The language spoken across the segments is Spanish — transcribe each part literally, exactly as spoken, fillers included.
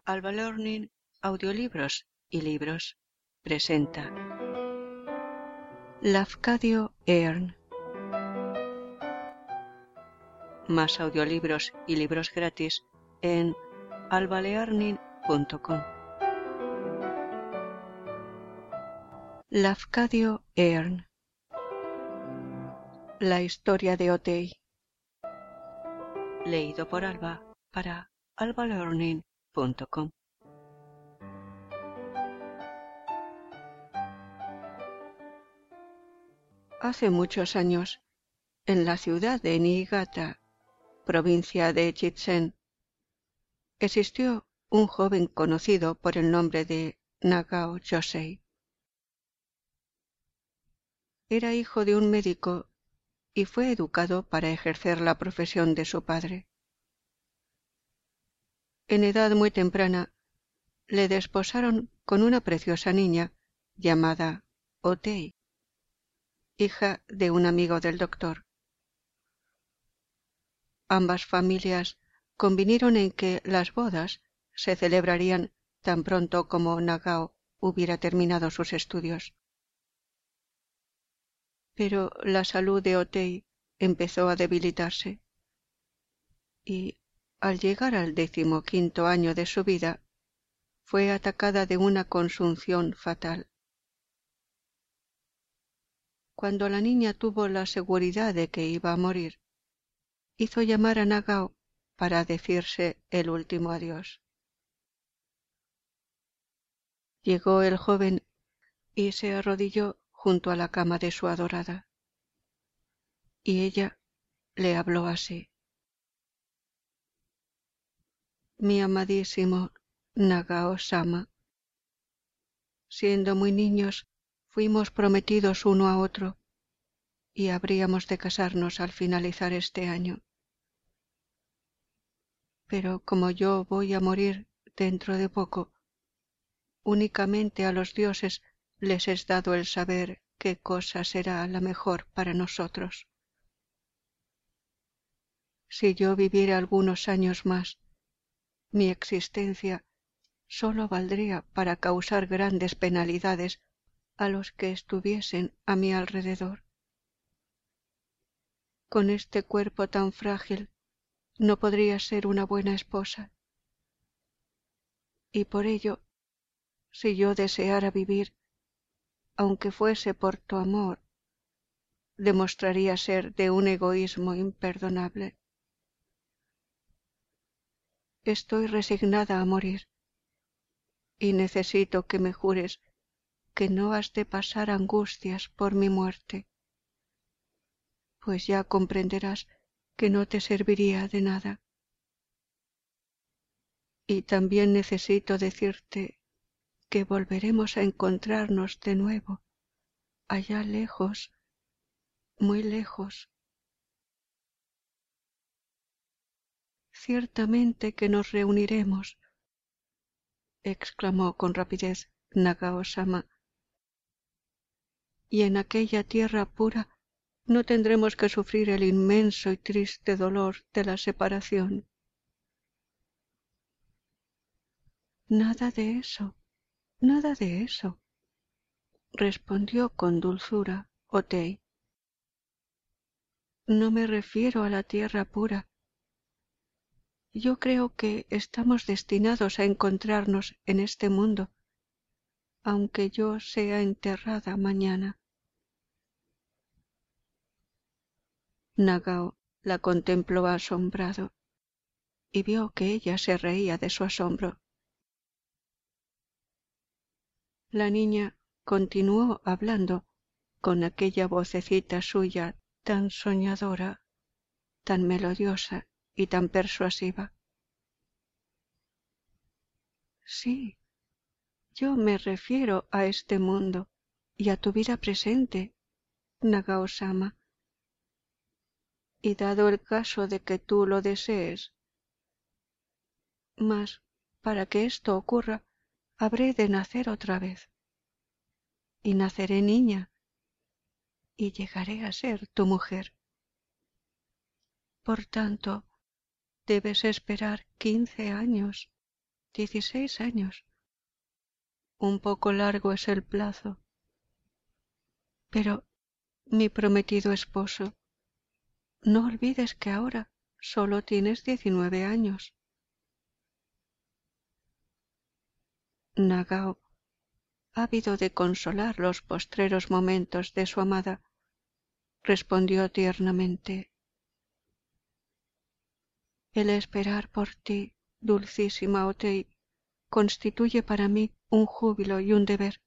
Alba Learning, audiolibros y libros, presenta Lafcadio Hearn. Más audiolibros y libros gratis en alba learning punto com. Lafcadio Hearn. La historia de Otey. Leído por Alba para alba learning punto com. Hace muchos años, en la ciudad de Niigata, provincia de Chitzen, existió un joven conocido por el nombre de Nagao Yosei. Era hijo de un médico y fue educado para ejercer la profesión de su padre. En edad muy temprana, le desposaron con una preciosa niña llamada Otei, hija de un amigo del doctor. Ambas familias convinieron en que las bodas se celebrarían tan pronto como Nagao hubiera terminado sus estudios. Pero la salud de Otei empezó a debilitarse y, al llegar al decimoquinto año de su vida, fue atacada de una consunción fatal. Cuando la niña tuvo la seguridad de que iba a morir, hizo llamar a Nagao para decirse el último adiós. Llegó el joven y se arrodilló junto a la cama de su adorada, y ella le habló así: Mi amadísimo Nagao-sama, siendo muy niños fuimos prometidos uno a otro y habríamos de casarnos al finalizar este año. Pero como yo voy a morir dentro de poco, únicamente a los dioses les es dado el saber qué cosa será la mejor para nosotros. Si yo viviera algunos años más, mi existencia sólo valdría para causar grandes penalidades a los que estuviesen a mi alrededor. Con este cuerpo tan frágil no podría ser una buena esposa. Y por ello, si yo deseara vivir, aunque fuese por tu amor, demostraría ser de un egoísmo imperdonable. Estoy resignada a morir y necesito que me jures que no has de pasar angustias por mi muerte, pues ya comprenderás que no te serviría de nada. Y también necesito decirte que volveremos a encontrarnos de nuevo, allá lejos, muy lejos. Ciertamente que nos reuniremos, exclamó con rapidez Nagao-sama, y en aquella tierra pura no tendremos que sufrir el inmenso y triste dolor de la separación. Nada de eso, nada de eso, respondió con dulzura Otei. No me refiero a la tierra pura. Yo creo que estamos destinados a encontrarnos en este mundo, aunque yo sea enterrada mañana. Nagao la contempló asombrado y vio que ella se reía de su asombro. La niña continuó hablando con aquella vocecita suya tan soñadora, tan melodiosa y tan persuasiva. Sí, yo me refiero a este mundo y a tu vida presente, Nagao-sama. Y dado el caso de que tú lo desees, mas para que esto ocurra, habré de nacer otra vez. Y naceré niña, y llegaré a ser tu mujer. Por tanto, debes esperar quince años, Dieciséis años. Un poco largo es el plazo. Pero, mi prometido esposo, no olvides que ahora solo tienes diecinueve años. Nagao, ávido de consolar los postreros momentos de su amada, respondió tiernamente: el esperar por ti, dulcísima Otei, constituye para mí un júbilo y un deber.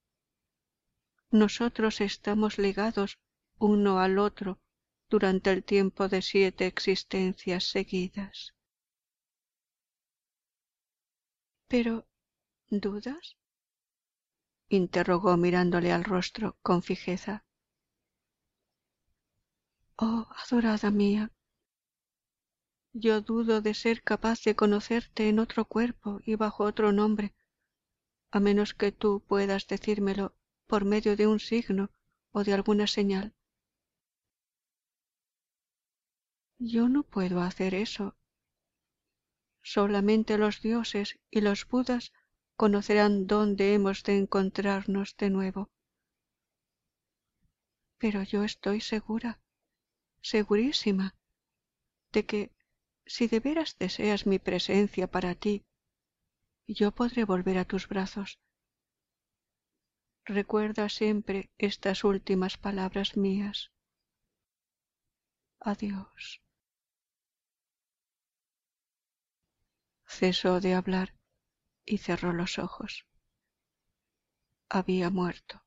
Nosotros estamos ligados uno al otro durante el tiempo de siete existencias seguidas. Pero, ¿dudas?, interrogó mirándole al rostro con fijeza. Oh, adorada mía, yo dudo de ser capaz de conocerte en otro cuerpo y bajo otro nombre, a menos que tú puedas decírmelo por medio de un signo o de alguna señal. Yo no puedo hacer eso. Solamente los dioses y los budas conocerán dónde hemos de encontrarnos de nuevo. Pero yo estoy segura, segurísima, de que si de veras deseas mi presencia para ti, yo podré volver a tus brazos. Recuerda siempre estas últimas palabras mías. Adiós. Cesó de hablar y cerró los ojos. Había muerto.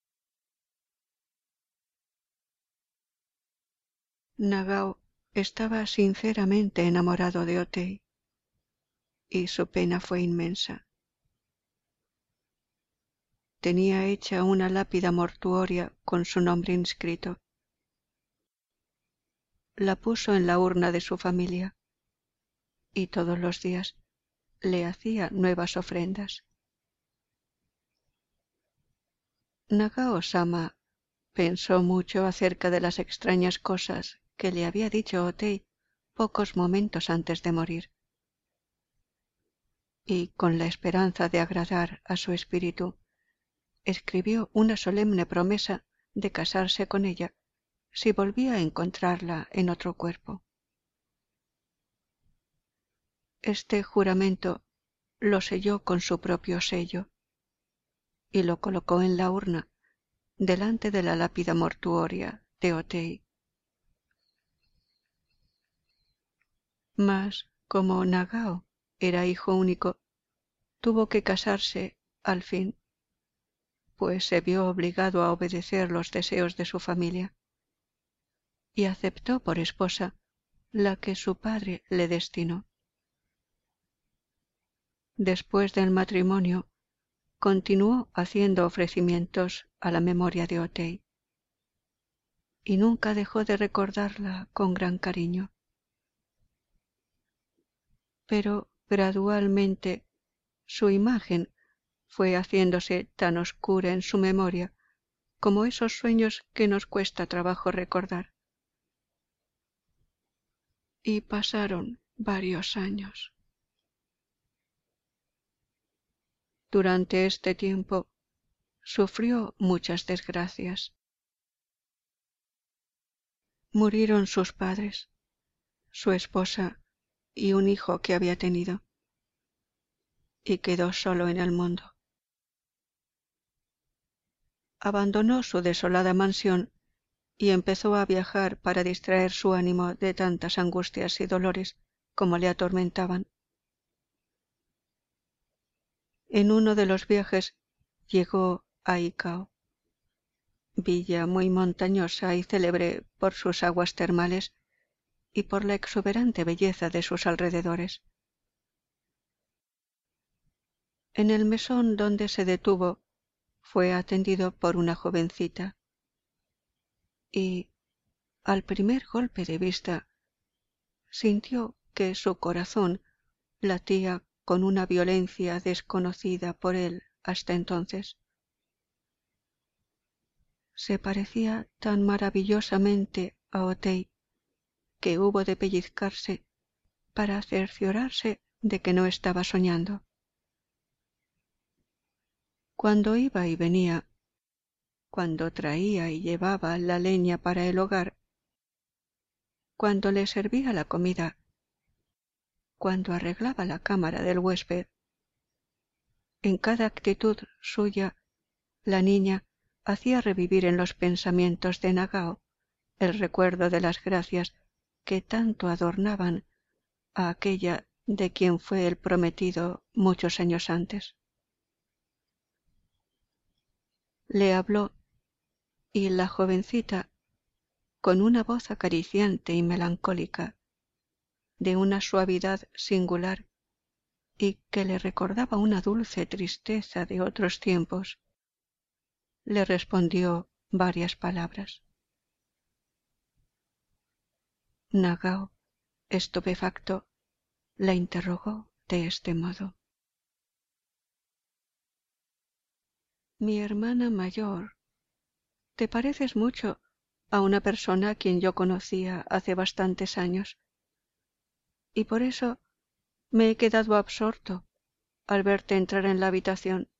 Nagao estaba sinceramente enamorado de Otei, y su pena fue inmensa. Tenía hecha una lápida mortuoria con su nombre inscrito. La puso en la urna de su familia, y todos los días le hacía nuevas ofrendas. Nagao-sama pensó mucho acerca de las extrañas cosas que le había dicho Otei pocos momentos antes de morir, y con la esperanza de agradar a su espíritu, escribió una solemne promesa de casarse con ella si volvía a encontrarla en otro cuerpo. Este juramento lo selló con su propio sello y lo colocó en la urna delante de la lápida mortuoria de Otei. Mas, como Nagao era hijo único, tuvo que casarse al fin, pues se vio obligado a obedecer los deseos de su familia, y aceptó por esposa la que su padre le destinó. Después del matrimonio, continuó haciendo ofrecimientos a la memoria de Otei, y nunca dejó de recordarla con gran cariño. Pero gradualmente su imagen fue haciéndose tan oscura en su memoria como esos sueños que nos cuesta trabajo recordar. Y pasaron varios años. Durante este tiempo sufrió muchas desgracias. Murieron sus padres, su esposa y un hijo que había tenido, y quedó solo en el mundo. Abandonó su desolada mansión y empezó a viajar para distraer su ánimo de tantas angustias y dolores como le atormentaban. En uno de los viajes llegó a Ikao, villa muy montañosa y célebre por sus aguas termales y por la exuberante belleza de sus alrededores. En el mesón donde se detuvo fue atendido por una jovencita y, al primer golpe de vista, sintió que su corazón latía con una violencia desconocida por él hasta entonces. Se parecía tan maravillosamente a Otei que hubo de pellizcarse para cerciorarse de que no estaba soñando. cuando iba y venía, cuando traía y llevaba la leña para el hogar, cuando le servía la comida, cuando arreglaba la cámara del huésped. En cada actitud suya, la niña hacía revivir en los pensamientos de Nagao el recuerdo de las gracias que tanto adornaban a aquella de quien fue el prometido muchos años antes. Le habló, y la jovencita, con una voz acariciante y melancólica, de una suavidad singular y que le recordaba una dulce tristeza de otros tiempos, le respondió varias palabras. Nagao, estupefacto, la interrogó de este modo: mi hermana mayor, te pareces mucho a una persona a quien yo conocía hace bastantes años, y por eso me he quedado absorto al verte entrar en la habitación.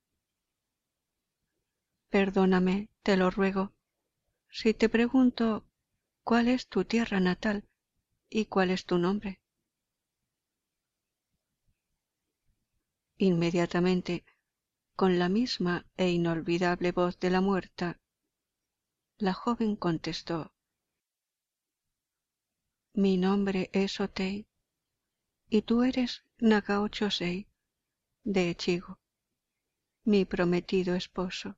Perdóname, te lo ruego, si te pregunto cuál es tu tierra natal y cuál es tu nombre. Inmediatamente, con la misma e inolvidable voz de la muerta, la joven contestó: mi nombre es Otei, y tú eres Nagao Chosei, de Echigo, mi prometido esposo.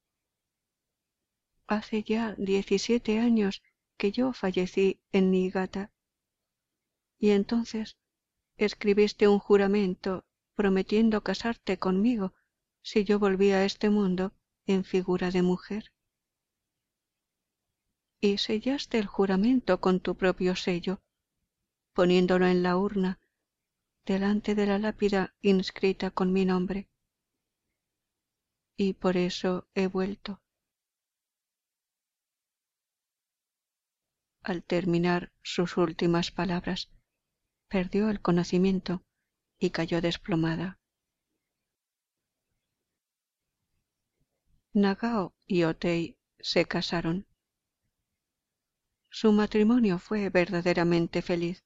Hace ya diecisiete años que yo fallecí en Niigata, y entonces escribiste un juramento prometiendo casarte conmigo si yo volvía a este mundo en figura de mujer. Y sellaste el juramento con tu propio sello, poniéndolo en la urna, delante de la lápida inscrita con mi nombre. Y por eso he vuelto. Al terminar sus últimas palabras, perdió el conocimiento y cayó desplomada. Nagao y Otei se casaron. Su matrimonio fue verdaderamente feliz,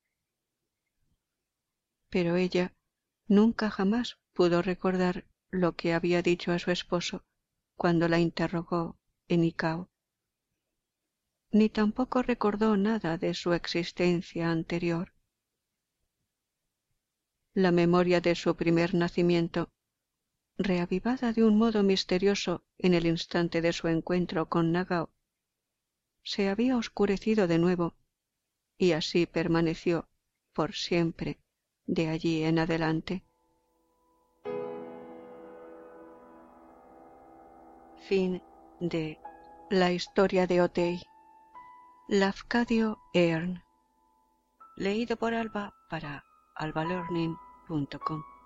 pero ella nunca jamás pudo recordar lo que había dicho a su esposo cuando la interrogó en Ikao, ni tampoco recordó nada de su existencia anterior. La memoria de su primer nacimiento, reavivada de un modo misterioso en el instante de su encuentro con Nagao, se había oscurecido de nuevo, y así permaneció por siempre de allí en adelante. Fin de La historia de Otei, Lafcadio Hearn, leído por Alba para alba learning punto com.